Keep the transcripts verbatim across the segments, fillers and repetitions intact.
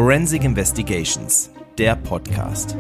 Forensic Investigations, der Podcast.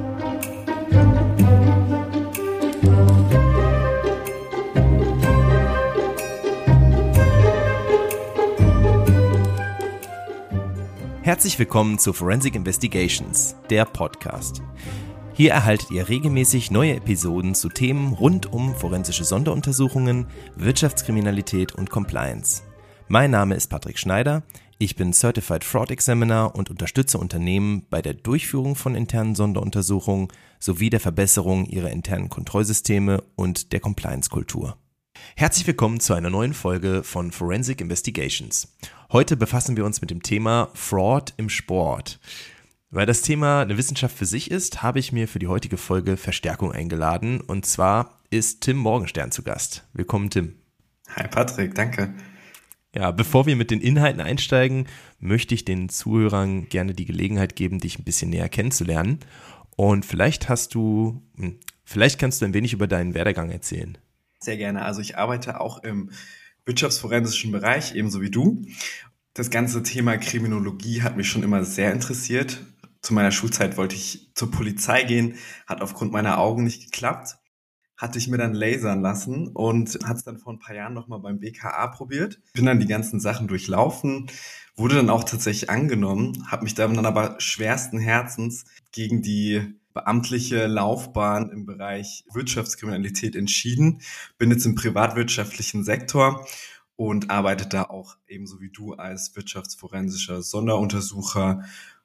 Herzlich willkommen zu Forensic Investigations, der Podcast. Hier erhaltet ihr regelmäßig neue Episoden zu Themen rund um forensische Sonderuntersuchungen, Wirtschaftskriminalität und Compliance. Mein Name ist Patrick Schneider, ich bin Certified Fraud Examiner und unterstütze Unternehmen bei der Durchführung von internen Sonderuntersuchungen sowie der Verbesserung ihrer internen Kontrollsysteme und der Compliance-Kultur. Herzlich willkommen zu einer neuen Folge von Forensic Investigations. Heute befassen wir uns mit dem Thema Fraud im Sport. Weil das Thema eine Wissenschaft für sich ist, habe ich mir für die heutige Folge Verstärkung eingeladen. Und zwar ist Tim Morgenstern zu Gast. Willkommen, Tim. Hi Patrick, danke. Ja, bevor wir mit den Inhalten einsteigen, möchte ich den Zuhörern gerne die Gelegenheit geben, dich ein bisschen näher kennenzulernen. Und vielleicht hast du, vielleicht kannst du ein wenig über deinen Werdegang erzählen. Sehr gerne. Also ich arbeite auch im wirtschaftsforensischen Bereich, ebenso wie du. Das ganze Thema Kriminologie hat mich schon immer sehr interessiert. Zu meiner Schulzeit wollte ich zur Polizei gehen, hat aufgrund meiner Augen nicht geklappt. Hatte ich mir dann lasern lassen und hat es dann vor ein paar Jahren nochmal beim B K A probiert. Bin dann die ganzen Sachen durchlaufen, wurde dann auch tatsächlich angenommen, habe mich dann aber schwersten Herzens gegen die beamtliche Laufbahn im Bereich Wirtschaftskriminalität entschieden. Bin jetzt im privatwirtschaftlichen Sektor und arbeite da auch ebenso wie du als wirtschaftsforensischer Sonderuntersucher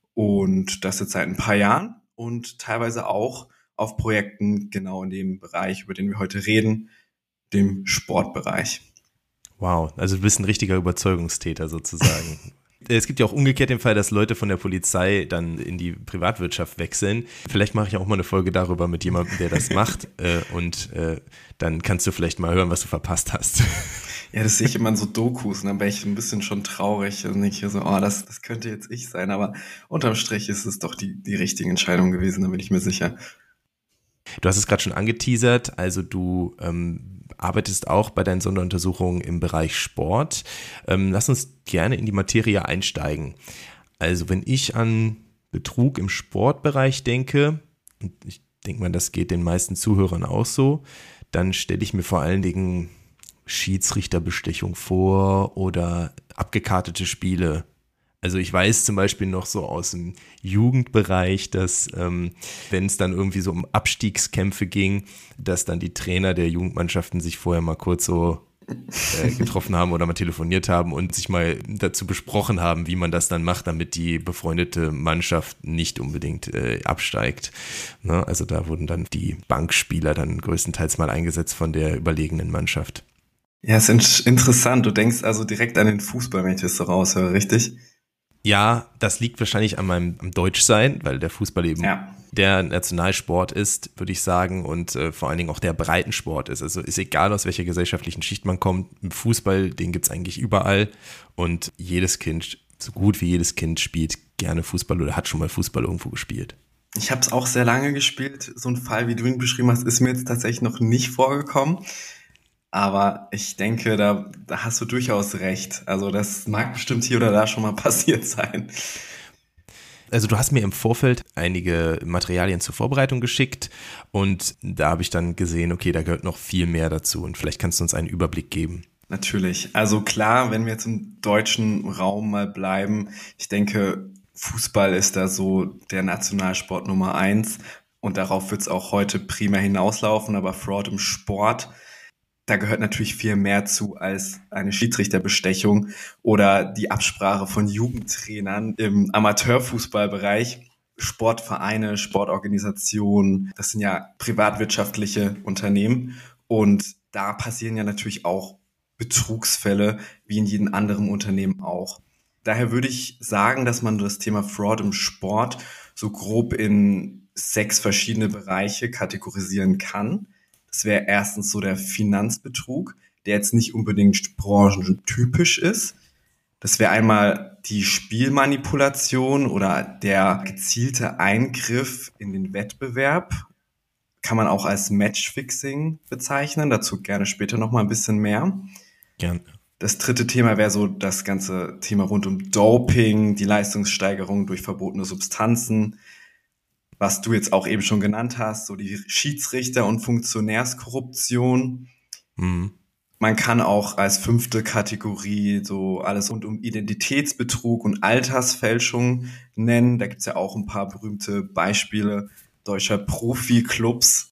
und das jetzt seit ein paar Jahren und teilweise auch auf Projekten genau in dem Bereich, über den wir heute reden, dem Sportbereich. Wow, also du bist ein richtiger Überzeugungstäter sozusagen. Es gibt ja auch umgekehrt den Fall, dass Leute von der Polizei dann in die Privatwirtschaft wechseln. Vielleicht mache ich auch mal eine Folge darüber mit jemandem, der das macht äh, und äh, dann kannst du vielleicht mal hören, was du verpasst hast. Ja, das sehe ich immer in so Dokus und dann bin ich ein bisschen schon traurig und denke hier so, oh, das, das könnte jetzt ich sein, aber unterm Strich ist es doch die, die richtige Entscheidung gewesen, da bin ich mir sicher. Du hast es gerade schon angeteasert, also du ähm, arbeitest auch bei deinen Sonderuntersuchungen im Bereich Sport. Ähm, lass uns gerne in die Materie einsteigen. Also wenn ich an Betrug im Sportbereich denke, und ich denke mal, das geht den meisten Zuhörern auch so, dann stelle ich mir vor allen Dingen Schiedsrichterbestechung vor oder abgekartete Spiele. Also ich weiß zum Beispiel noch so aus dem Jugendbereich, dass ähm, wenn es dann irgendwie so um Abstiegskämpfe ging, dass dann die Trainer der Jugendmannschaften sich vorher mal kurz so äh, getroffen haben oder mal telefoniert haben und sich mal dazu besprochen haben, wie man das dann macht, damit die befreundete Mannschaft nicht unbedingt äh, absteigt. Ne? Also da wurden dann die Bankspieler dann größtenteils mal eingesetzt von der überlegenen Mannschaft. Ja, ist in- interessant. Du denkst also direkt an den Fußball, wenn ich das so raushöre, richtig? Ja, das liegt wahrscheinlich an meinem am Deutschsein, weil der Fußball eben ja. der Nationalsport ist, würde ich sagen, und äh, vor allen Dingen auch der Breitensport ist. Also ist egal, aus welcher gesellschaftlichen Schicht man kommt, im Fußball, den gibt's eigentlich überall und jedes Kind, so gut wie jedes Kind spielt gerne Fußball oder hat schon mal Fußball irgendwo gespielt. Ich habe es auch sehr lange gespielt. So ein Fall, wie du ihn beschrieben hast, ist mir jetzt tatsächlich noch nicht vorgekommen. Aber ich denke, da, da hast du durchaus recht. Also das mag bestimmt hier oder da schon mal passiert sein. Also du hast mir im Vorfeld einige Materialien zur Vorbereitung geschickt und da habe ich dann gesehen, okay, da gehört noch viel mehr dazu und vielleicht kannst du uns einen Überblick geben. Natürlich. Also klar, wenn wir jetzt im deutschen Raum mal bleiben, ich denke, Fußball ist da so der Nationalsport Nummer eins und darauf wird es auch heute primär hinauslaufen, aber Fraud im Sport, da gehört natürlich viel mehr zu als eine Schiedsrichterbestechung oder die Absprache von Jugendtrainern im Amateurfußballbereich. Sportvereine, Sportorganisationen, das sind ja privatwirtschaftliche Unternehmen und da passieren ja natürlich auch Betrugsfälle wie in jedem anderen Unternehmen auch. Daher würde ich sagen, dass man das Thema Fraud im Sport so grob in sechs verschiedene Bereiche kategorisieren kann. Das wäre erstens so der Finanzbetrug, der jetzt nicht unbedingt branchentypisch ist. Das wäre einmal die Spielmanipulation oder der gezielte Eingriff in den Wettbewerb. Kann man auch als Matchfixing bezeichnen. Dazu gerne später noch mal ein bisschen mehr. Gern. Das dritte Thema wäre so das ganze Thema rund um Doping, die Leistungssteigerung durch verbotene Substanzen, was du jetzt auch eben schon genannt hast, so die Schiedsrichter- und Funktionärskorruption. Mhm. Man kann auch als fünfte Kategorie so alles rund um Identitätsbetrug und Altersfälschung nennen. Da gibt's ja auch ein paar berühmte Beispiele deutscher Profiklubs.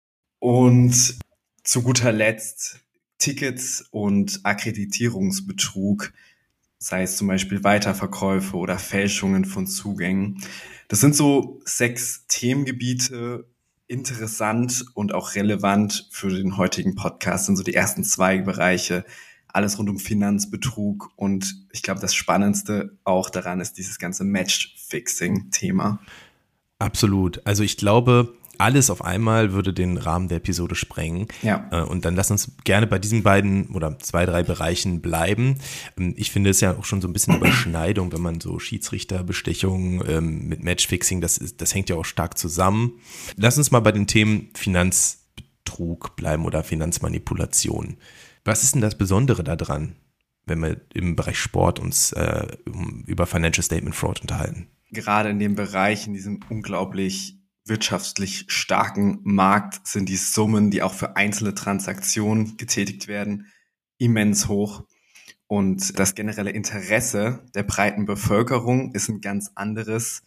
Und zu guter Letzt Tickets und Akkreditierungsbetrug, sei es zum Beispiel Weiterverkäufe oder Fälschungen von Zugängen. Das sind so sechs Themengebiete, interessant und auch relevant für den heutigen Podcast. Das sind so die ersten zwei Bereiche, alles rund um Finanzbetrug. Und ich glaube, das Spannendste auch daran ist dieses ganze Match-Fixing-Thema. Absolut. Also ich glaube, alles auf einmal würde den Rahmen der Episode sprengen. Ja. Und dann lass uns gerne bei diesen beiden oder zwei, drei Bereichen bleiben. Ich finde es ja auch schon so ein bisschen Überschneidung, wenn man so Schiedsrichterbestechung ähm, mit Matchfixing, das ist, das hängt ja auch stark zusammen. Lass uns mal bei den Themen Finanzbetrug bleiben oder Finanzmanipulation. Was ist denn das Besondere daran, wenn wir im Bereich Sport uns äh, über Financial Statement Fraud unterhalten? Gerade in dem Bereich, in diesem unglaublich wirtschaftlich starken Markt sind die Summen, die auch für einzelne Transaktionen getätigt werden, immens hoch. Und das generelle Interesse der breiten Bevölkerung ist ein ganz anderes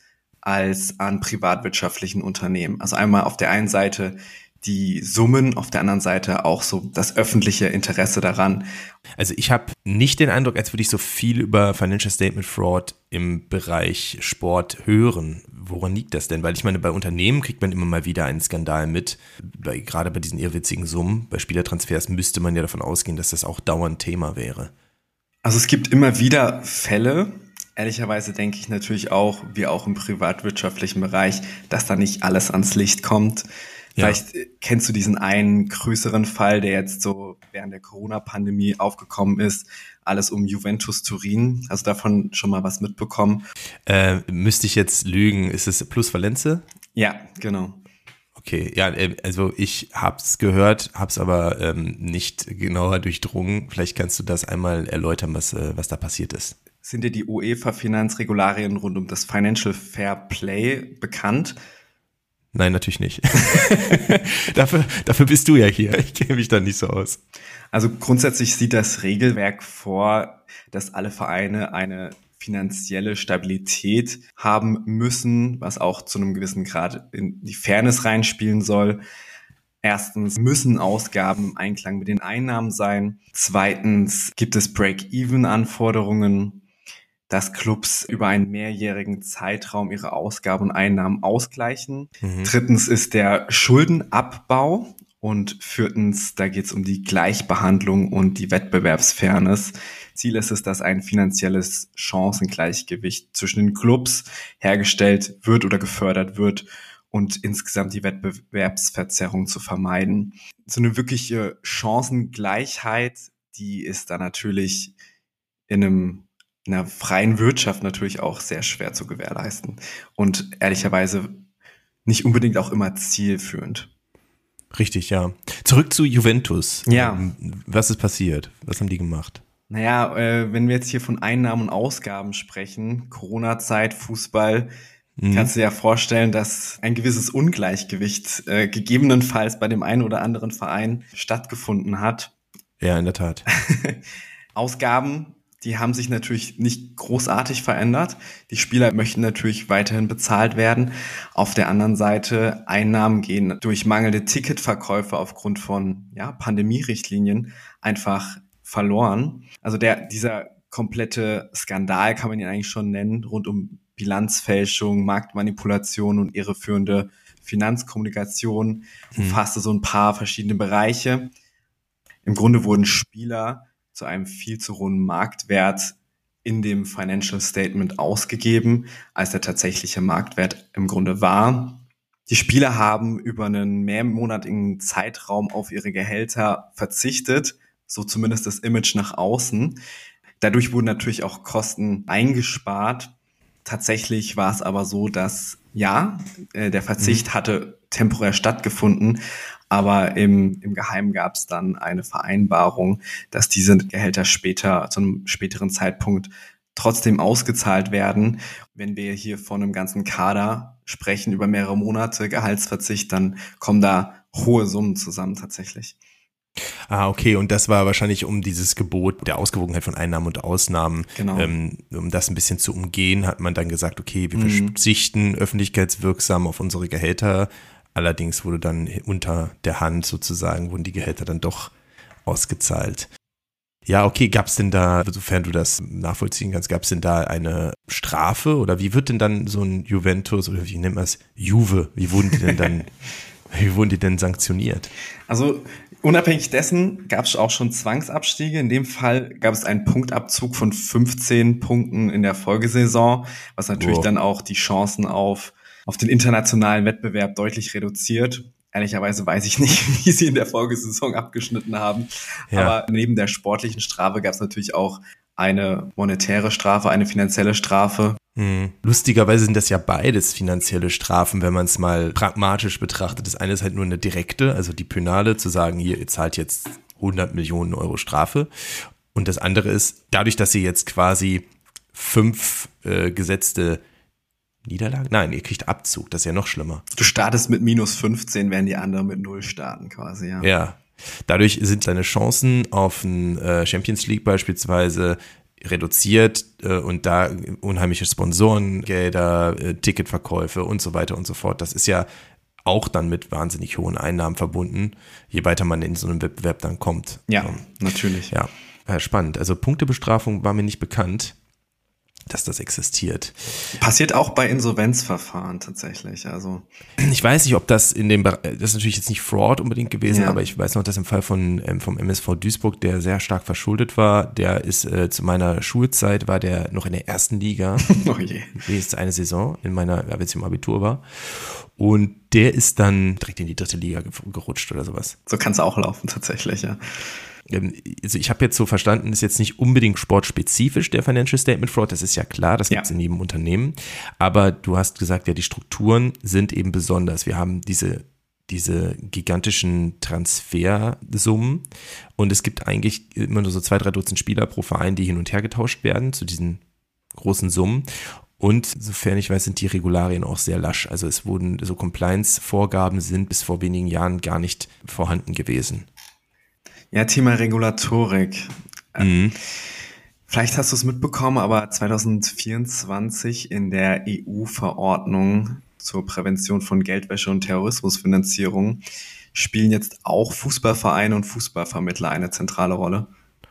als an privatwirtschaftlichen Unternehmen. Also einmal auf der einen Seite die Summen, auf der anderen Seite auch so das öffentliche Interesse daran. Also ich habe nicht den Eindruck, als würde ich so viel über Financial Statement Fraud im Bereich Sport hören. Woran liegt das denn? Weil ich meine, bei Unternehmen kriegt man immer mal wieder einen Skandal mit. Bei, gerade bei diesen irrwitzigen Summen, bei Spielertransfers müsste man ja davon ausgehen, dass das auch dauernd Thema wäre. Also es gibt immer wieder Fälle. Ehrlicherweise denke ich natürlich auch, wie auch im privatwirtschaftlichen Bereich, dass da nicht alles ans Licht kommt. Ja. Vielleicht kennst du diesen einen größeren Fall, der jetzt so während der Corona-Pandemie aufgekommen ist. Alles um Juventus Turin. Hast du davon schon mal was mitbekommen? Äh, müsste ich jetzt lügen. Ist es Plus Valenze? Ja, genau. Okay, ja, also ich hab's gehört, hab's aber ähm, nicht genauer durchdrungen. Vielleicht kannst du das einmal erläutern, was, äh, was da passiert ist. Sind dir die UEFA-Finanzregularien rund um das Financial Fair Play bekannt? Nein, natürlich nicht. dafür, dafür bist du ja hier. Ich kenne mich da nicht so aus. Also grundsätzlich sieht das Regelwerk vor, dass alle Vereine eine finanzielle Stabilität haben müssen, was auch zu einem gewissen Grad in die Fairness reinspielen soll. Erstens müssen Ausgaben im Einklang mit den Einnahmen sein. Zweitens gibt es Break-Even-Anforderungen, dass Clubs über einen mehrjährigen Zeitraum ihre Ausgaben und Einnahmen ausgleichen. Mhm. Drittens ist der Schuldenabbau. Und viertens, da geht es um die Gleichbehandlung und die Wettbewerbsfairness. Ziel ist es, dass ein finanzielles Chancengleichgewicht zwischen den Clubs hergestellt wird oder gefördert wird und insgesamt die Wettbewerbsverzerrung zu vermeiden. So eine wirkliche Chancengleichheit, die ist da natürlich in einem in einer freien Wirtschaft natürlich auch sehr schwer zu gewährleisten und ehrlicherweise nicht unbedingt auch immer zielführend. Richtig, ja. Zurück zu Juventus. Ja. Was ist passiert? Was haben die gemacht? Naja, äh, wenn wir jetzt hier von Einnahmen und Ausgaben sprechen, Corona-Zeit, Fußball, mhm. kannst du dir ja vorstellen, dass ein gewisses Ungleichgewicht äh, gegebenenfalls bei dem einen oder anderen Verein stattgefunden hat. Ja, in der Tat. Ausgaben, die haben sich natürlich nicht großartig verändert. Die Spieler möchten natürlich weiterhin bezahlt werden. Auf der anderen Seite, Einnahmen gehen durch mangelnde Ticketverkäufe aufgrund von ja, Pandemierichtlinien einfach verloren. Also der dieser komplette Skandal kann man ihn eigentlich schon nennen, rund um Bilanzfälschung, Marktmanipulation und irreführende Finanzkommunikation, hm. umfasste so ein paar verschiedene Bereiche. Im Grunde wurden Spieler zu einem viel zu hohen Marktwert in dem Financial Statement ausgegeben, als der tatsächliche Marktwert im Grunde war. Die Spieler haben über einen mehrmonatigen Zeitraum auf ihre Gehälter verzichtet, so zumindest das Image nach außen. Dadurch wurden natürlich auch Kosten eingespart. Tatsächlich war es aber so, dass Ja, äh, der Verzicht mhm. hatte temporär stattgefunden, aber im, im Geheimen gab es dann eine Vereinbarung, dass diese Gehälter später, zu einem späteren Zeitpunkt trotzdem ausgezahlt werden. Wenn wir hier von einem ganzen Kader sprechen, über mehrere Monate Gehaltsverzicht, dann kommen da hohe Summen zusammen tatsächlich. Ah, okay, und das war wahrscheinlich um dieses Gebot der Ausgewogenheit von Einnahmen und Ausnahmen, genau. ähm, um das ein bisschen zu umgehen, hat man dann gesagt, okay, wir mhm. verzichten öffentlichkeitswirksam auf unsere Gehälter. Allerdings wurde dann unter der Hand sozusagen, wurden die Gehälter dann doch ausgezahlt. Ja, okay, gab es denn da, sofern du das nachvollziehen kannst, gab es denn da eine Strafe oder wie wird denn dann so ein Juventus oder wie nennt man es, Juve, wie wurden die denn dann, wie wurden die denn sanktioniert? Also unabhängig dessen gab es auch schon Zwangsabstiege. In dem Fall gab es einen Punktabzug von fünfzehn Punkten in der Folgesaison, was natürlich wow. dann auch die Chancen auf, auf den internationalen Wettbewerb deutlich reduziert. Ehrlicherweise weiß ich nicht, wie sie in der Folgesaison abgeschnitten haben. Ja. Aber neben der sportlichen Strafe gab es natürlich auch eine monetäre Strafe, eine finanzielle Strafe. Hm. Lustigerweise sind das ja beides finanzielle Strafen, wenn man es mal pragmatisch betrachtet. Das eine ist halt nur eine direkte, also die Pönale, zu sagen, hier, ihr zahlt jetzt hundert Millionen Euro Strafe. Und das andere ist, dadurch, dass ihr jetzt quasi fünf äh, gesetzte Niederlagen? Nein, ihr kriegt Abzug, das ist ja noch schlimmer. Du startest mit minus fünfzehn, während die anderen mit null starten quasi, ja. Ja, dadurch sind deine Chancen auf ein äh, Champions League beispielsweise reduziert äh, und da unheimliche Sponsorengelder, äh, Ticketverkäufe und so weiter und so fort. Das ist ja auch dann mit wahnsinnig hohen Einnahmen verbunden, je weiter man in so einem Wettbewerb dann kommt. Ja, ähm, natürlich. Ja, äh, spannend. Also Punktebestrafung war mir nicht bekannt, dass das existiert. Passiert auch bei Insolvenzverfahren tatsächlich. Also ich weiß nicht, ob das in dem, das ist natürlich jetzt nicht Fraud unbedingt gewesen, ja. aber ich weiß noch, dass im Fall von vom M S V Duisburg, der sehr stark verschuldet war, der ist äh, zu meiner Schulzeit, war der noch in der ersten Liga. Oh je. Das ist eine Saison in meiner, als ich im Abitur war. Und der ist dann direkt in die dritte Liga gerutscht oder sowas. So kann es auch laufen tatsächlich, ja. Also ich habe jetzt so verstanden, ist jetzt nicht unbedingt sportspezifisch der Financial Statement Fraud, das ist ja klar, das gibt es ja. in jedem Unternehmen, aber du hast gesagt, ja, die Strukturen sind eben besonders. Wir haben diese, diese gigantischen Transfersummen und es gibt eigentlich immer nur so zwei, drei Dutzend Spieler pro Verein, die hin und her getauscht werden zu diesen großen Summen. Und sofern ich weiß, sind die Regularien auch sehr lasch. Also es wurden so Compliance-Vorgaben sind bis vor wenigen Jahren gar nicht vorhanden gewesen. Ja, Thema Regulatorik. Mhm. Vielleicht hast du es mitbekommen, aber zwanzig vierundzwanzig in der E U-Verordnung zur Prävention von Geldwäsche und Terrorismusfinanzierung spielen jetzt auch Fußballvereine und Fußballvermittler eine zentrale Rolle.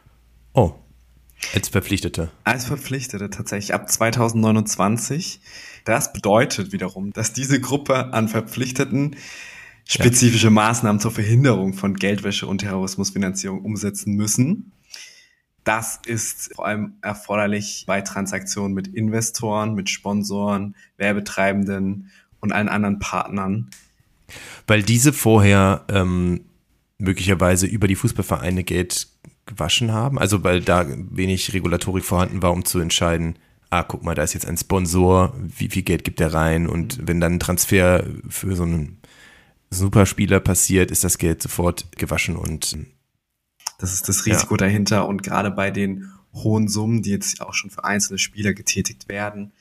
Oh, als Verpflichtete. Als Verpflichtete tatsächlich ab zwanzig neunundzwanzig. Das bedeutet wiederum, dass diese Gruppe an Verpflichteten spezifische ja. Maßnahmen zur Verhinderung von Geldwäsche und Terrorismusfinanzierung umsetzen müssen. Das ist vor allem erforderlich bei Transaktionen mit Investoren, mit Sponsoren, Werbetreibenden und allen anderen Partnern. Weil diese vorher ähm, möglicherweise über die Fußballvereine Geld gewaschen haben, also weil da wenig Regulatorik vorhanden war, um zu entscheiden, ah, guck mal, da ist jetzt ein Sponsor, wie viel Geld gibt der rein und wenn dann ein Transfer für so einen Superspieler passiert, ist das Geld sofort gewaschen und das ist das Risiko ja. dahinter und gerade bei den hohen Summen, die jetzt auch schon für einzelne Spieler getätigt werden,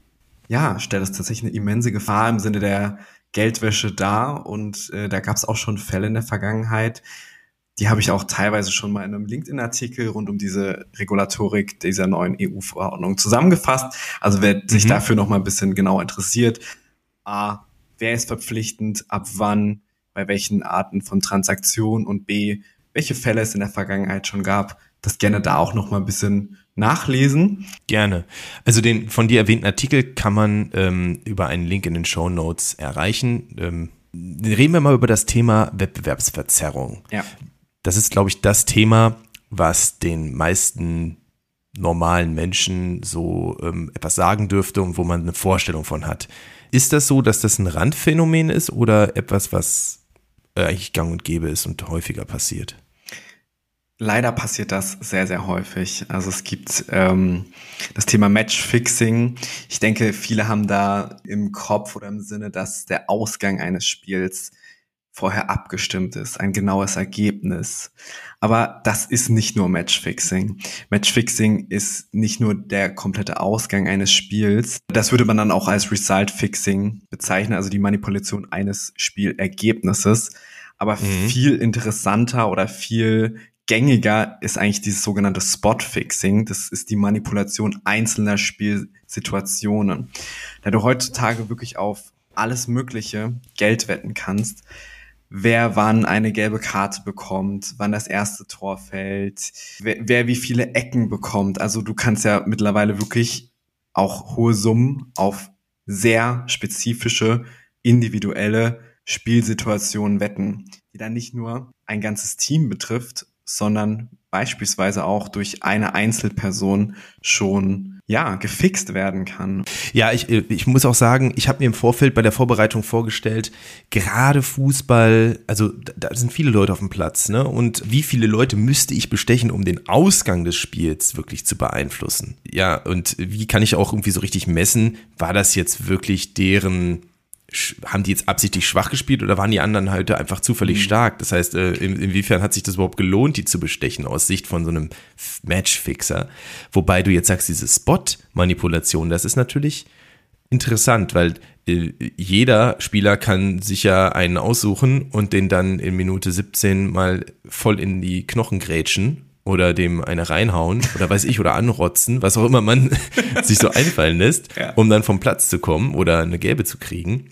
ja, stellt das tatsächlich eine immense Gefahr im Sinne der Geldwäsche dar und äh, da gab es auch schon Fälle in der Vergangenheit, die habe ich auch teilweise schon mal in einem LinkedIn-Artikel rund um diese Regulatorik dieser neuen E U-Verordnung zusammengefasst. Also wer mhm. sich dafür noch mal ein bisschen genau interessiert, A, wer ist verpflichtend, ab wann, bei welchen Arten von Transaktionen und B, welche Fälle es in der Vergangenheit schon gab, das gerne da auch noch mal ein bisschen nachlesen. Gerne. Also den von dir erwähnten Artikel kann man ähm, über einen Link in den Shownotes erreichen. Ähm, reden wir mal über das Thema Wettbewerbsverzerrung. Ja. Das ist, glaube ich, das Thema, was den meisten normalen Menschen so ähm, etwas sagen dürfte und wo man eine Vorstellung von hat. Ist das so, dass das ein Randphänomen ist oder etwas, was äh, eigentlich gang und gäbe ist und häufiger passiert? Leider passiert das sehr, sehr häufig. Also es gibt ähm, das Thema Matchfixing. Ich denke, viele haben da im Kopf oder im Sinne, dass der Ausgang eines Spiels vorher abgestimmt ist, ein genaues Ergebnis. Aber das ist nicht nur Matchfixing. Matchfixing ist nicht nur der komplette Ausgang eines Spiels. Das würde man dann auch als Result Fixing bezeichnen, also die Manipulation eines Spielergebnisses. Aber mhm. viel interessanter oder viel gängiger ist eigentlich dieses sogenannte Spot-Fixing. Das ist die Manipulation einzelner Spielsituationen. Da du heutzutage wirklich auf alles Mögliche Geld wetten kannst, wer wann eine gelbe Karte bekommt, wann das erste Tor fällt, wer, wer wie viele Ecken bekommt. Also du kannst ja mittlerweile wirklich auch hohe Summen auf sehr spezifische, individuelle Spielsituationen wetten, die dann nicht nur ein ganzes Team betrifft, sondern beispielsweise auch durch eine Einzelperson schon, ja, gefixt werden kann. Ja, ich, ich muss auch sagen, ich habe mir im Vorfeld bei der Vorbereitung vorgestellt, gerade Fußball, also da sind viele Leute auf dem Platz, ne? Und wie viele Leute müsste ich bestechen, um den Ausgang des Spiels wirklich zu beeinflussen? Ja, und wie kann ich auch irgendwie so richtig messen, war das jetzt wirklich deren, haben die jetzt absichtlich schwach gespielt oder waren die anderen halt einfach zufällig stark? Das heißt, äh, in, inwiefern hat sich das überhaupt gelohnt, die zu bestechen aus Sicht von so einem Matchfixer? Wobei du jetzt sagst, diese Spot-Manipulation, das ist natürlich interessant, weil äh, jeder Spieler kann sich ja einen aussuchen und den dann in Minute siebzehn mal voll in die Knochen grätschen oder dem eine reinhauen oder weiß ich, oder anrotzen, was auch immer man sich so einfallen lässt, ja, um dann vom Platz zu kommen oder eine gelbe zu kriegen.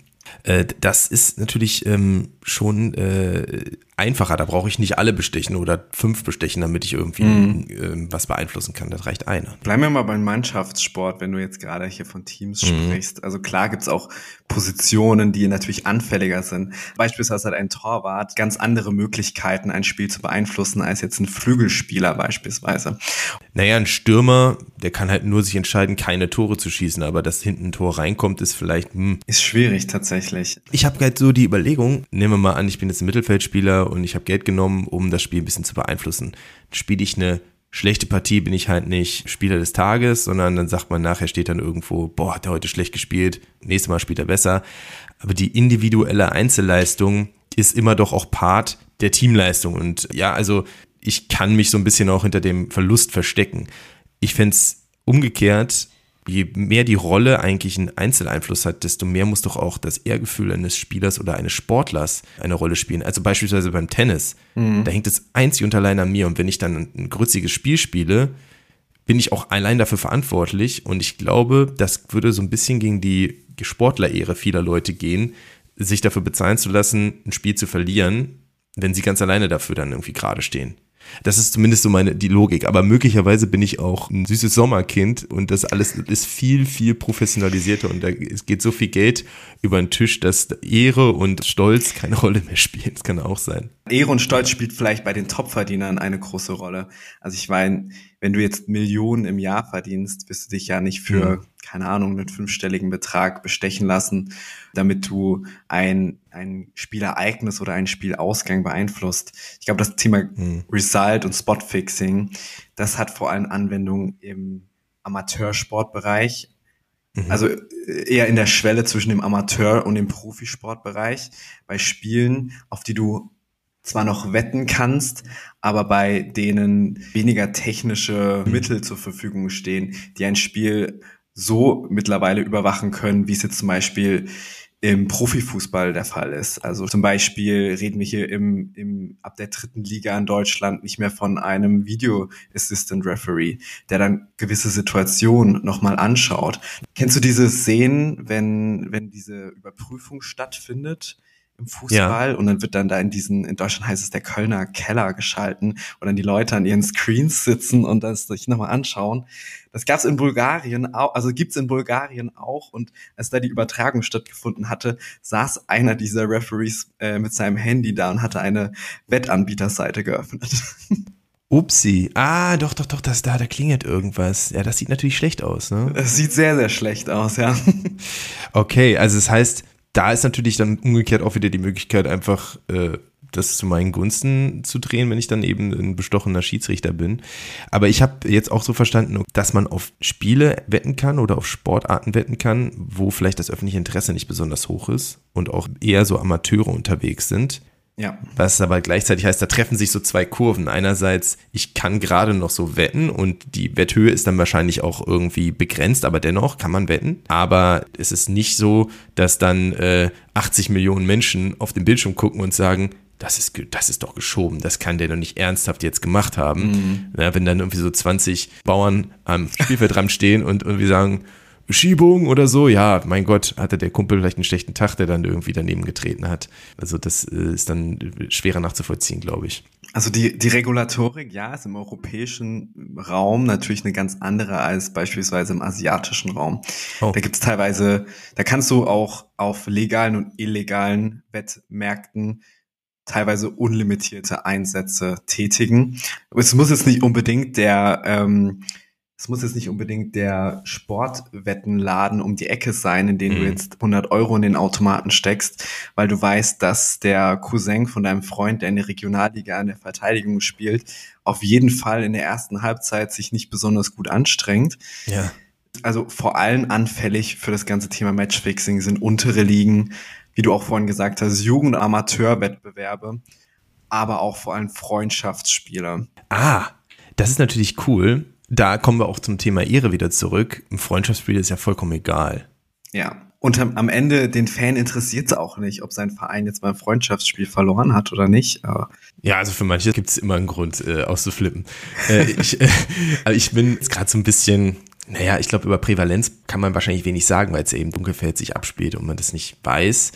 Das ist natürlich ähm, schon äh, einfacher. Da brauche ich nicht alle bestechen oder fünf bestechen, damit ich irgendwie mhm. äh, was beeinflussen kann. Das reicht einer. Bleiben wir mal beim Mannschaftssport, wenn du jetzt gerade hier von Teams mhm. sprichst. Also klar gibt's auch Positionen, die natürlich anfälliger sind. Beispielsweise hat ein Torwart ganz andere Möglichkeiten, ein Spiel zu beeinflussen, als jetzt ein Flügelspieler beispielsweise. Naja, ein Stürmer, der kann halt nur sich entscheiden, keine Tore zu schießen, aber dass hinten ein Tor reinkommt, ist vielleicht... Mh. Ist schwierig tatsächlich. Ich habe halt so die Überlegung, nehmen wir mal an, ich bin jetzt ein Mittelfeldspieler und ich habe Geld genommen, um das Spiel ein bisschen zu beeinflussen. Spiele ich eine schlechte Partie, bin ich halt nicht Spieler des Tages, sondern dann sagt man nachher, steht dann irgendwo, boah, hat er heute schlecht gespielt, nächstes Mal spielt er besser. Aber die individuelle Einzelleistung ist immer doch auch Part der Teamleistung. Und ja, also ich kann mich so ein bisschen auch hinter dem Verlust verstecken. Ich fände es umgekehrt, je mehr die Rolle eigentlich einen Einzeleinfluss hat, desto mehr muss doch auch das Ehrgefühl eines Spielers oder eines Sportlers eine Rolle spielen. Also beispielsweise beim Tennis, mhm. da hängt es einzig und allein an mir. Und wenn ich dann ein grütziges Spiel spiele, bin ich auch allein dafür verantwortlich. Und ich glaube, das würde so ein bisschen gegen die Sportlerehre vieler Leute gehen, sich dafür bezahlen zu lassen, ein Spiel zu verlieren, wenn sie ganz alleine dafür dann irgendwie gerade stehen. Das ist zumindest so meine die Logik, aber möglicherweise bin ich auch ein süßes Sommerkind und das alles ist viel, viel professionalisierter und da es geht so viel Geld über den Tisch, dass Ehre und Stolz keine Rolle mehr spielen. Das kann auch sein. Ehre und Stolz spielt vielleicht bei den Topverdienern eine große Rolle. Also ich meine, wenn du jetzt Millionen im Jahr verdienst, wirst du dich ja nicht für, mhm. keine Ahnung, einen fünfstelligen Betrag bestechen lassen, damit du ein, ein Spielereignis oder einen Spielausgang beeinflusst. Ich glaube, das Thema mhm. Result und Spotfixing, das hat vor allem Anwendung im Amateursportbereich, mhm. also eher in der Schwelle zwischen dem Amateur- und dem Profisportbereich, bei Spielen, auf die du zwar noch wetten kannst, aber bei denen weniger technische Mittel zur Verfügung stehen, die ein Spiel so mittlerweile überwachen können, wie es jetzt zum Beispiel im Profifußball der Fall ist. Also zum Beispiel reden wir hier im, im ab der dritten Liga in Deutschland nicht mehr von einem Video Assistant Referee, der dann gewisse Situationen nochmal anschaut. Kennst du diese Szenen, wenn, wenn diese Überprüfung stattfindet im Fußball, ja, und dann wird dann da in diesen, in Deutschland heißt es der Kölner Keller geschalten und dann die Leute an ihren Screens sitzen und das sich nochmal anschauen. Das gab's in Bulgarien auch, also gibt's in Bulgarien auch, und als da die Übertragung stattgefunden hatte, saß einer dieser Referees äh, mit seinem Handy da und hatte eine Wettanbieterseite geöffnet. Upsi. Ah, doch, doch, doch, das da, da klingelt irgendwas. Ja, das sieht natürlich schlecht aus, ne? Das sieht sehr, sehr schlecht aus, ja. Okay, also das heißt, da ist natürlich dann umgekehrt auch wieder die Möglichkeit, einfach äh, das zu meinen Gunsten zu drehen, wenn ich dann eben ein bestochener Schiedsrichter bin. Aber ich habe jetzt auch so verstanden, dass man auf Spiele wetten kann oder auf Sportarten wetten kann, wo vielleicht das öffentliche Interesse nicht besonders hoch ist und auch eher so Amateure unterwegs sind. Ja. Was aber gleichzeitig heißt, da treffen sich so zwei Kurven. Einerseits, ich kann gerade noch so wetten und die Wetthöhe ist dann wahrscheinlich auch irgendwie begrenzt, aber dennoch kann man wetten. Aber es ist nicht so, dass dann äh, achtzig Millionen Menschen auf den Bildschirm gucken und sagen, das ist, das ist doch geschoben, das kann der doch nicht ernsthaft jetzt gemacht haben. Mhm. Ja, wenn dann irgendwie so zwanzig Bauern am Spielfeldrand stehen und irgendwie sagen, Schiebung oder so, ja, mein Gott, hatte der Kumpel vielleicht einen schlechten Tag, der dann irgendwie daneben getreten hat. Also das ist dann schwerer nachzuvollziehen, glaube ich. Also die, die Regulatorik, ja, ist im europäischen Raum natürlich eine ganz andere als beispielsweise im asiatischen Raum. Oh. Da gibt's teilweise, da kannst du auch auf legalen und illegalen Wettmärkten teilweise unlimitierte Einsätze tätigen. Es muss jetzt nicht unbedingt der ähm, Es muss jetzt nicht unbedingt der Sportwettenladen um die Ecke sein, in den mhm. du jetzt hundert Euro in den Automaten steckst, weil du weißt, dass der Cousin von deinem Freund, der in der Regionalliga in der Verteidigung spielt, auf jeden Fall in der ersten Halbzeit sich nicht besonders gut anstrengt. Ja. Also vor allem anfällig für das ganze Thema Matchfixing sind untere Ligen, wie du auch vorhin gesagt hast, Jugend- und Amateurwettbewerbe, aber auch vor allem Freundschaftsspiele. Ah, das ist natürlich cool. Da kommen wir auch zum Thema Ehre wieder zurück. Ein Freundschaftsspiel ist ja vollkommen egal. Ja, und am Ende, den Fan interessiert es auch nicht, ob sein Verein jetzt mal ein Freundschaftsspiel verloren hat oder nicht. Aber ja, also für manche gibt es immer einen Grund, äh, auszuflippen. äh, ich, äh, aber ich bin jetzt gerade so ein bisschen, naja, ich glaube, über Prävalenz kann man wahrscheinlich wenig sagen, weil es eben Dunkelfeld sich abspielt und man das nicht weiß.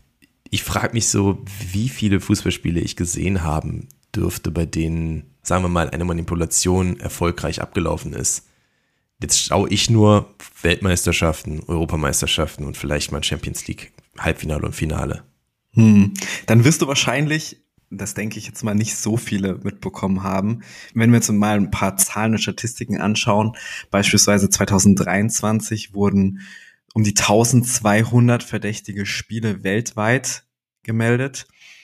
Ich frage mich so, wie viele Fußballspiele ich gesehen haben dürfte, bei denen, sagen wir mal, eine Manipulation erfolgreich abgelaufen ist. Jetzt schaue ich nur Weltmeisterschaften, Europameisterschaften und vielleicht mal Champions League Halbfinale und Finale. Hm. Dann wirst du wahrscheinlich, das denke ich jetzt mal, nicht so viele mitbekommen haben. Wenn wir jetzt mal ein paar Zahlen und Statistiken anschauen, beispielsweise zwanzig dreiundzwanzig wurden um die eintausendzweihundert verdächtige Spiele weltweit gemeldet.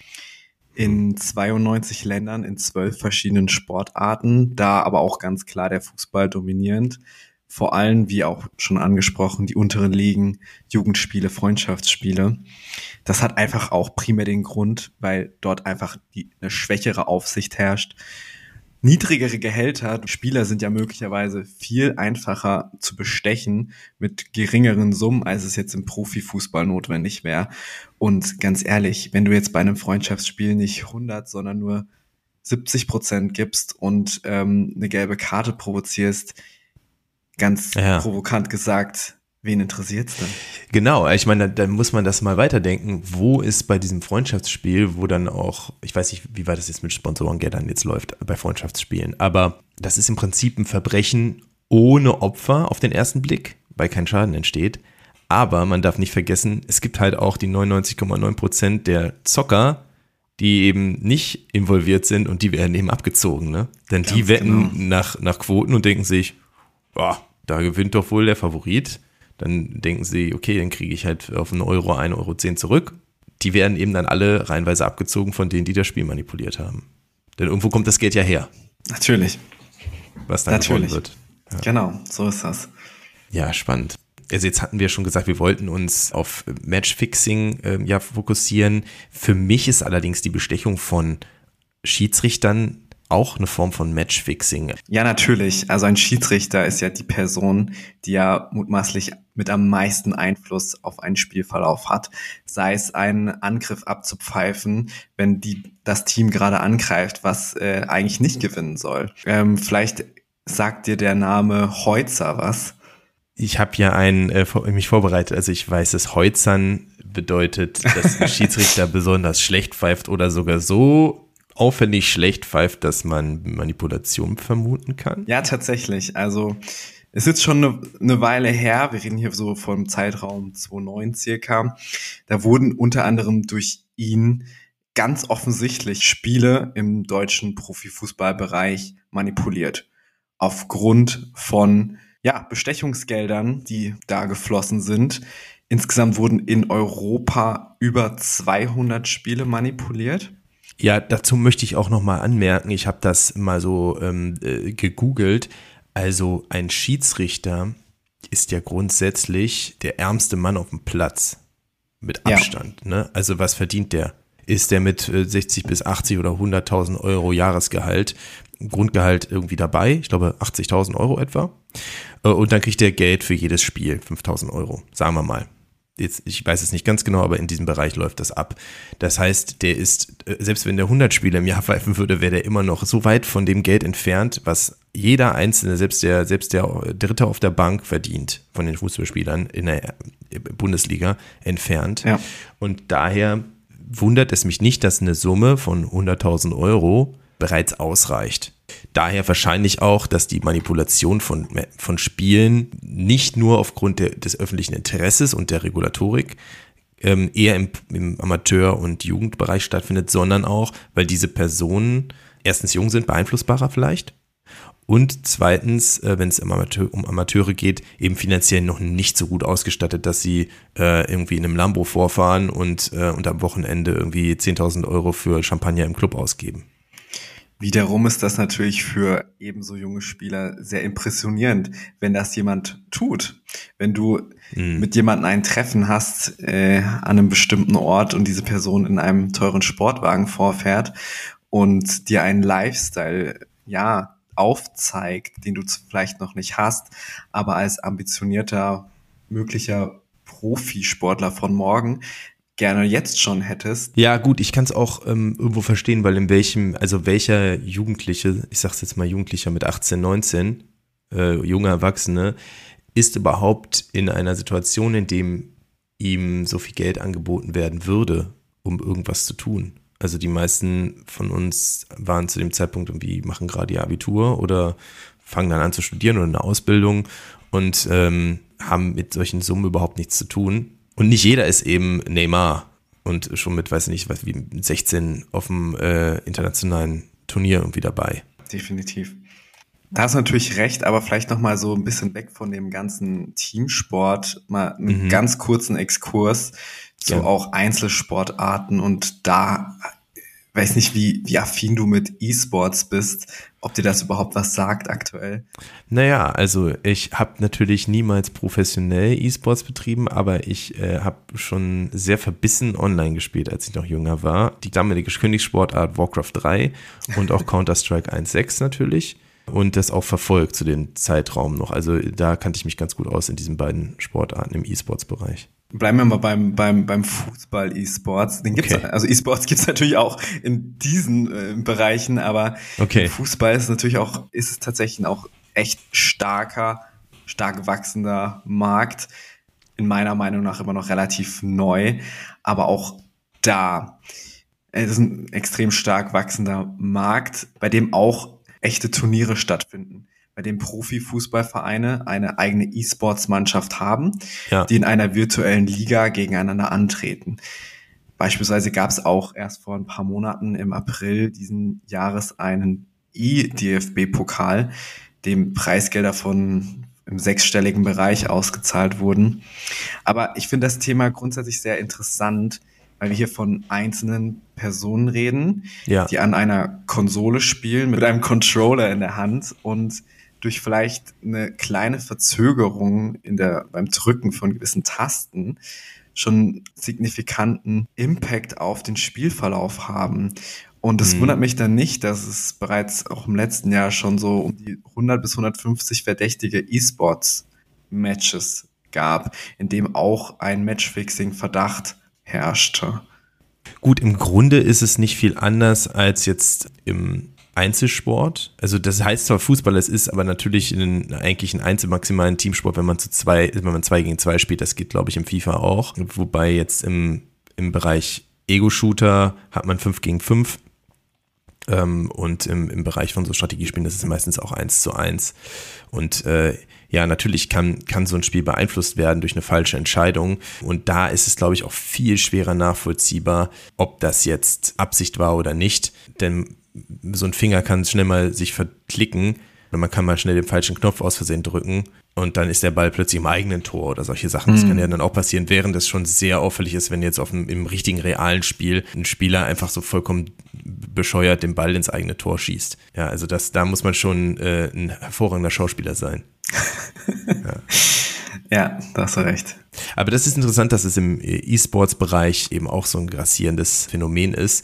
In zweiundneunzig Ländern, in zwölf verschiedenen Sportarten, da aber auch ganz klar der Fußball dominierend. Vor allem, wie auch schon angesprochen, die unteren Ligen, Jugendspiele, Freundschaftsspiele. Das hat einfach auch primär den Grund, weil dort einfach die, eine schwächere Aufsicht herrscht. Niedrigere Gehälter, Spieler sind ja möglicherweise viel einfacher zu bestechen mit geringeren Summen, als es jetzt im Profifußball notwendig wäre. Und ganz ehrlich, wenn du jetzt bei einem Freundschaftsspiel nicht hundert, sondern nur siebzig Prozent gibst und ähm, eine gelbe Karte provozierst, ganz ja. provokant gesagt, wen interessiert's denn? Genau, ich meine, da, da muss man das mal weiterdenken. Wo ist bei diesem Freundschaftsspiel, wo dann auch, ich weiß nicht, wie weit das jetzt mit Sponsorengeldern jetzt läuft bei Freundschaftsspielen, aber das ist im Prinzip ein Verbrechen ohne Opfer auf den ersten Blick, weil kein Schaden entsteht. Aber man darf nicht vergessen, es gibt halt auch die neunundneunzig Komma neun Prozent der Zocker, die eben nicht involviert sind und die werden eben abgezogen, ne? Denn Ganz die wetten genau. nach, nach Quoten und denken sich, boah, da gewinnt doch wohl der Favorit. Dann denken sie, okay, dann kriege ich halt auf einen Euro, ein Euro zehn zurück. Die werden eben dann alle reihenweise abgezogen von denen, die das Spiel manipuliert haben. Denn irgendwo kommt das Geld ja her. Natürlich. Was dann Natürlich. wird. Ja. Genau, so ist das. Ja, spannend. Also jetzt hatten wir schon gesagt, wir wollten uns auf Matchfixing äh, ja fokussieren. Für mich ist allerdings die Bestechung von Schiedsrichtern auch eine Form von Matchfixing. Ja, natürlich. Also ein Schiedsrichter ist ja die Person, die ja mutmaßlich mit am meisten Einfluss auf einen Spielverlauf hat. Sei es einen Angriff abzupfeifen, wenn die das Team gerade angreift, was äh, eigentlich nicht gewinnen soll. Ähm, vielleicht sagt dir der Name Heutzer was. Ich habe ja einen, äh, mich vorbereitet, also ich weiß, dass Heutzern bedeutet, dass ein Schiedsrichter besonders schlecht pfeift oder sogar so auffällig schlecht pfeift, dass man Manipulation vermuten kann? Ja, tatsächlich. Also es ist schon eine, eine Weile her, wir reden hier so vom Zeitraum zweitausendneun circa, da wurden unter anderem durch ihn ganz offensichtlich Spiele im deutschen Profifußballbereich manipuliert. Aufgrund von ja, Bestechungsgeldern, die da geflossen sind. Insgesamt wurden in Europa über zweihundert Spiele manipuliert. Ja, dazu möchte ich auch nochmal anmerken, ich habe das mal so ähm, äh, gegoogelt, also ein Schiedsrichter ist ja grundsätzlich der ärmste Mann auf dem Platz, mit Abstand, ja. Ne? Also was verdient der? Ist der mit äh, sechzig bis achtzig oder hunderttausend Euro Jahresgehalt, Grundgehalt irgendwie dabei, ich glaube achtzigtausend Euro etwa, äh, und dann kriegt der Geld für jedes Spiel, fünftausend Euro, sagen wir mal. Jetzt, ich weiß es nicht ganz genau, aber in diesem Bereich läuft das ab. Das heißt, der ist, selbst wenn der hundert Spiele im Jahr pfeifen würde, wäre der immer noch so weit von dem Geld entfernt, was jeder Einzelne, selbst der, selbst der Dritte auf der Bank verdient von den Fußballspielern in der Bundesliga entfernt. Ja. Und daher wundert es mich nicht, dass eine Summe von hunderttausend Euro bereits ausreicht. Daher wahrscheinlich auch, dass die Manipulation von, von Spielen nicht nur aufgrund der, des öffentlichen Interesses und der Regulatorik ähm, eher im, im Amateur- und Jugendbereich stattfindet, sondern auch, weil diese Personen erstens jung sind, beeinflussbarer vielleicht, und zweitens, äh, wenn es um, Amateur, um Amateure geht, eben finanziell noch nicht so gut ausgestattet, dass sie äh, irgendwie in einem Lambo vorfahren und, äh, und am Wochenende irgendwie zehntausend Euro für Champagner im Club ausgeben. Wiederum ist das natürlich für ebenso junge Spieler sehr impressionierend, wenn das jemand tut. Wenn du mhm. mit jemandem ein Treffen hast äh, an einem bestimmten Ort und diese Person in einem teuren Sportwagen vorfährt und dir einen Lifestyle, ja, aufzeigt, den du vielleicht noch nicht hast, aber als ambitionierter, möglicher Profisportler von morgen gerne jetzt schon hättest. Ja gut, ich kann es auch ähm, irgendwo verstehen, weil in welchem, also welcher Jugendliche, ich sag's jetzt mal Jugendlicher mit achtzehn, neunzehn, äh, junge Erwachsene, ist überhaupt in einer Situation, in dem ihm so viel Geld angeboten werden würde, um irgendwas zu tun. Also die meisten von uns waren zu dem Zeitpunkt irgendwie, machen gerade ihr Abitur oder fangen dann an zu studieren oder eine Ausbildung und ähm, haben mit solchen Summen überhaupt nichts zu tun. Und nicht jeder ist eben Neymar und schon mit, weiß ich nicht, was wie sechzehn auf dem äh, internationalen Turnier irgendwie dabei. Definitiv. Da hast du natürlich recht, aber vielleicht nochmal so ein bisschen weg von dem ganzen Teamsport, mal einen mhm. ganz kurzen Exkurs zu ja. auch Einzelsportarten und da, weiß nicht, wie, wie affin du mit E-Sports bist, ob dir das überhaupt was sagt aktuell? Naja, also ich habe natürlich niemals professionell E-Sports betrieben, aber ich äh, habe schon sehr verbissen online gespielt, als ich noch jünger war. Die damalige Königssportart Warcraft drei und auch Counter-Strike eins Punkt sechs natürlich und das auch verfolgt zu dem Zeitraum noch. Also da kannte ich mich ganz gut aus in diesen beiden Sportarten im E-Sports-Bereich. Bleiben wir mal beim beim beim Fußball-E-Sports. Den gibt's, okay. Also E-Sports gibt's natürlich auch in diesen äh, Bereichen, aber okay. Fußball ist natürlich auch, ist es tatsächlich ein auch echt starker, stark wachsender Markt. In meiner Meinung nach immer noch relativ neu, aber auch da. Es ist ein extrem stark wachsender Markt, bei dem auch echte Turniere stattfinden, bei dem Profifußballvereine eine eigene E-Sports-Mannschaft haben, ja. die in einer virtuellen Liga gegeneinander antreten. Beispielsweise gab es auch erst vor ein paar Monaten im April diesen Jahres einen E-D F B-Pokal, dem Preisgelder von im sechsstelligen Bereich ausgezahlt wurden. Aber ich finde das Thema grundsätzlich sehr interessant, weil wir hier von einzelnen Personen reden, ja. die an einer Konsole spielen mit einem Controller in der Hand und durch vielleicht eine kleine Verzögerung in der, beim Drücken von gewissen Tasten schon signifikanten Impact auf den Spielverlauf haben. Und es mhm. wundert mich dann nicht, dass es bereits auch im letzten Jahr schon so um die hundert bis hundertfünfzig verdächtige E-Sports-Matches gab, in dem auch ein Matchfixing-Verdacht herrschte. Gut, im Grunde ist es nicht viel anders als jetzt im Einzelsport. Also das heißt zwar Fußball, es ist aber natürlich ein, eigentlich ein Einzel-, maximal ein Teamsport, wenn man zu zwei, wenn man zwei gegen zwei spielt, das geht glaube ich im FIFA auch. Wobei jetzt im, im Bereich Ego-Shooter hat man fünf gegen fünf ähm, und im, im Bereich von so Strategiespielen, das ist meistens auch eins zu eins. Und äh, ja, natürlich kann, kann so ein Spiel beeinflusst werden durch eine falsche Entscheidung. Und da ist es, glaube ich, auch viel schwerer nachvollziehbar, ob das jetzt Absicht war oder nicht. Denn so ein Finger kann schnell mal sich verklicken oder man kann mal schnell den falschen Knopf aus Versehen drücken und dann ist der Ball plötzlich im eigenen Tor oder solche Sachen. Das mhm. kann ja dann auch passieren, während es schon sehr auffällig ist, wenn jetzt auf einem, im richtigen, realen Spiel ein Spieler einfach so vollkommen bescheuert den Ball ins eigene Tor schießt. Ja, also das, da muss man schon äh, ein hervorragender Schauspieler sein. Ja. Ja, da hast du recht. Aber das ist interessant, dass es im E-Sports-Bereich eben auch so ein grassierendes Phänomen ist.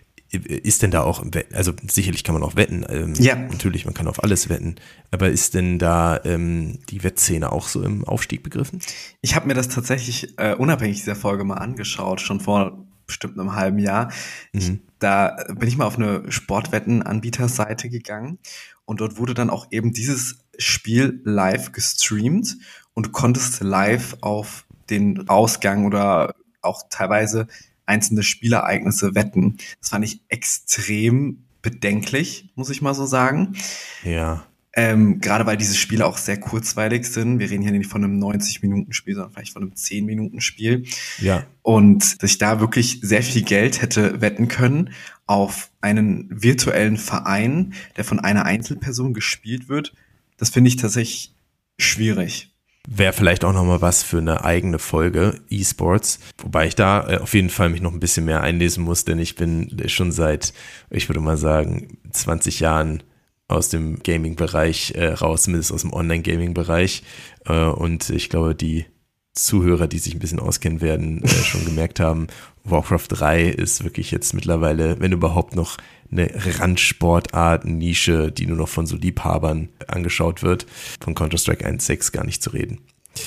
Ist denn da auch, also sicherlich kann man auch wetten, ähm, ja. Natürlich, man kann auf alles wetten, aber ist denn da ähm, die Wettszene auch so im Aufstieg begriffen? Ich habe mir das tatsächlich äh, unabhängig dieser Folge mal angeschaut, schon vor bestimmt einem halben Jahr. Mhm. Ich, da bin ich mal auf eine Sportwettenanbieterseite gegangen und dort wurde dann auch eben dieses Spiel live gestreamt und du konntest live auf den Ausgang oder auch teilweise einzelne Spielereignisse wetten. Das fand ich extrem bedenklich, muss ich mal so sagen. Ja. Ähm, gerade weil diese Spiele auch sehr kurzweilig sind. Wir reden hier nicht von einem neunzig-Minuten-Spiel, sondern vielleicht von einem zehn-Minuten-Spiel. Ja. Und dass ich da wirklich sehr viel Geld hätte wetten können auf einen virtuellen Verein, der von einer Einzelperson gespielt wird, das finde ich tatsächlich schwierig. Wäre vielleicht auch nochmal was für eine eigene Folge, E-Sports, wobei ich da äh, auf jeden Fall mich noch ein bisschen mehr einlesen muss, denn ich bin schon seit, ich würde mal sagen, zwanzig Jahren aus dem Gaming-Bereich äh, raus, zumindest aus dem Online-Gaming-Bereich, äh, und ich glaube, die Zuhörer, die sich ein bisschen auskennen werden, äh, schon gemerkt haben, Warcraft drei ist wirklich jetzt mittlerweile, wenn überhaupt, noch eine Randsportart, Nische, die nur noch von so Liebhabern angeschaut wird. Von Counter-Strike eins Punkt sechs gar nicht zu reden.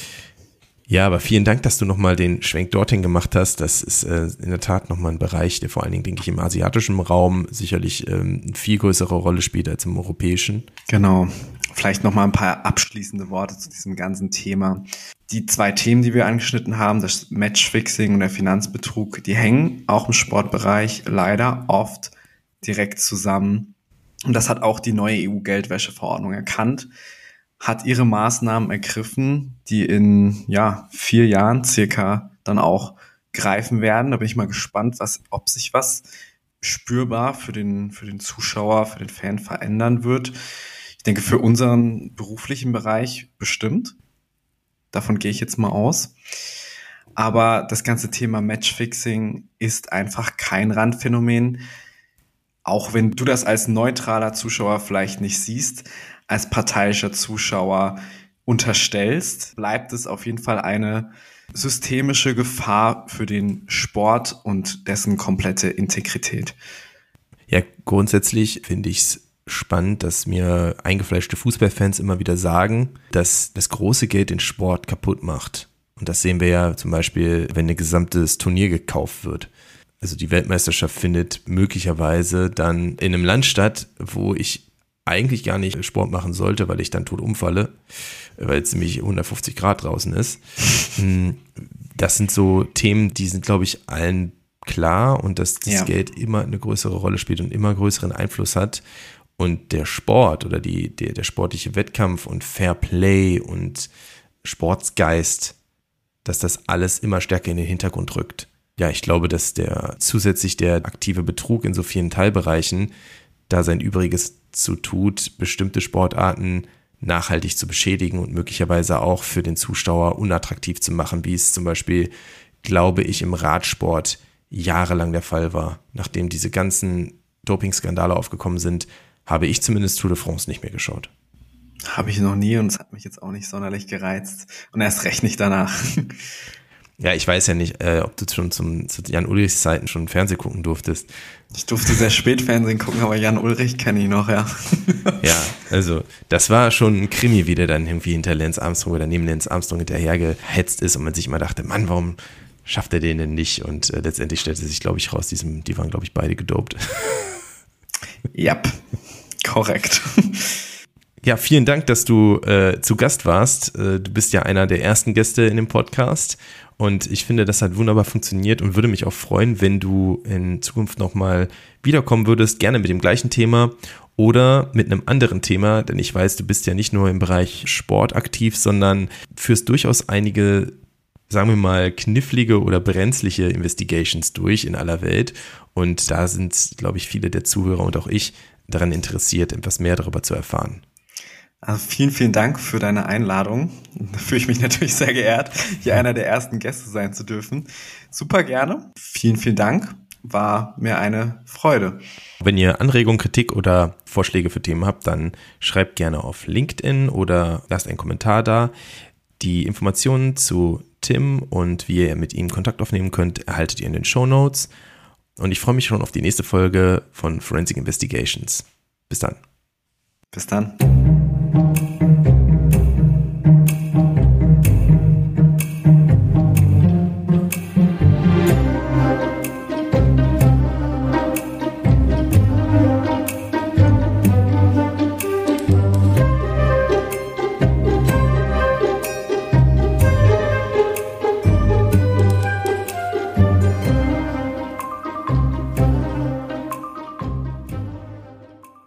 Ja, aber vielen Dank, dass du nochmal den Schwenk dorthin gemacht hast. Das ist äh, in der Tat nochmal ein Bereich, der vor allen Dingen, denke ich, im asiatischen Raum sicherlich ähm, eine viel größere Rolle spielt als im europäischen. Genau. Vielleicht nochmal ein paar abschließende Worte zu diesem ganzen Thema. Die zwei Themen, die wir angeschnitten haben, das Matchfixing und der Finanzbetrug, die hängen auch im Sportbereich leider oft direkt zusammen. Und das hat auch die neue E U-Geldwäscheverordnung erkannt, hat ihre Maßnahmen ergriffen, die in ja vier Jahren circa dann auch greifen werden. Da bin ich mal gespannt, was, ob sich was spürbar für den, für den Zuschauer, für den Fan verändern wird. Ich denke, für unseren beruflichen Bereich bestimmt. Davon gehe ich jetzt mal aus. Aber das ganze Thema Matchfixing ist einfach kein Randphänomen. Auch wenn du das als neutraler Zuschauer vielleicht nicht siehst, als parteiischer Zuschauer unterstellst, bleibt es auf jeden Fall eine systemische Gefahr für den Sport und dessen komplette Integrität. Ja, grundsätzlich finde ich es spannend, dass mir eingefleischte Fußballfans immer wieder sagen, dass das große Geld den Sport kaputt macht. Und das sehen wir ja zum Beispiel, wenn ein gesamtes Turnier gekauft wird. Also die Weltmeisterschaft findet möglicherweise dann in einem Land statt, wo ich eigentlich gar nicht Sport machen sollte, weil ich dann tot umfalle, weil es nämlich hundertfünfzig Grad draußen ist. Das sind so Themen, die sind, glaube ich, allen klar, und dass das ja. Geld immer eine größere Rolle spielt und immer größeren Einfluss hat. Und der Sport oder die, der, der sportliche Wettkampf und Fair Play und Sportsgeist, dass das alles immer stärker in den Hintergrund rückt. Ja, ich glaube, dass der zusätzlich der aktive Betrug in so vielen Teilbereichen da sein Übriges zu tut, bestimmte Sportarten nachhaltig zu beschädigen und möglicherweise auch für den Zuschauer unattraktiv zu machen, wie es zum Beispiel, glaube ich, im Radsport jahrelang der Fall war. Nachdem diese ganzen Doping-Skandale aufgekommen sind, habe ich zumindest Tour de France nicht mehr geschaut. Habe ich noch nie, und es hat mich jetzt auch nicht sonderlich gereizt. Und erst recht nicht danach. Ja, ich weiß ja nicht, äh, ob du schon zum, zu Jan Ulrichs Zeiten schon Fernsehen gucken durftest. Ich durfte sehr spät Fernsehen gucken, aber Jan Ulrich kenne ich noch, ja. Ja, also das war schon ein Krimi, wie der dann irgendwie hinter Lance Armstrong oder neben Lance Armstrong hinterhergehetzt ist und man sich immer dachte, Mann, warum schafft er den denn nicht? Und äh, letztendlich stellte sich, glaube ich, raus, diesem, die waren, glaube ich, beide gedopt. Ja, yep, korrekt. Ja, vielen Dank, dass du äh, zu Gast warst. Äh, du bist ja einer der ersten Gäste in dem Podcast und ich finde, das hat wunderbar funktioniert und würde mich auch freuen, wenn du in Zukunft nochmal wiederkommen würdest, gerne mit dem gleichen Thema oder mit einem anderen Thema, denn ich weiß, du bist ja nicht nur im Bereich Sport aktiv, sondern führst durchaus einige, sagen wir mal, knifflige oder brenzliche Investigations durch in aller Welt und da sind, glaube ich, viele der Zuhörer und auch ich daran interessiert, etwas mehr darüber zu erfahren. Also vielen, vielen Dank für deine Einladung. Da fühle ich mich natürlich sehr geehrt, hier einer der ersten Gäste sein zu dürfen. Super gerne. Vielen, vielen Dank. war mir eine Freude. Wenn ihr Anregungen, Kritik oder Vorschläge für Themen habt, dann schreibt gerne auf LinkedIn oder lasst einen Kommentar da. Die Informationen zu Tim und wie ihr mit ihm Kontakt aufnehmen könnt, erhaltet ihr in den Shownotes. Und ich freue mich schon auf die nächste Folge von Forensic Investigations. Bis dann. Bis dann.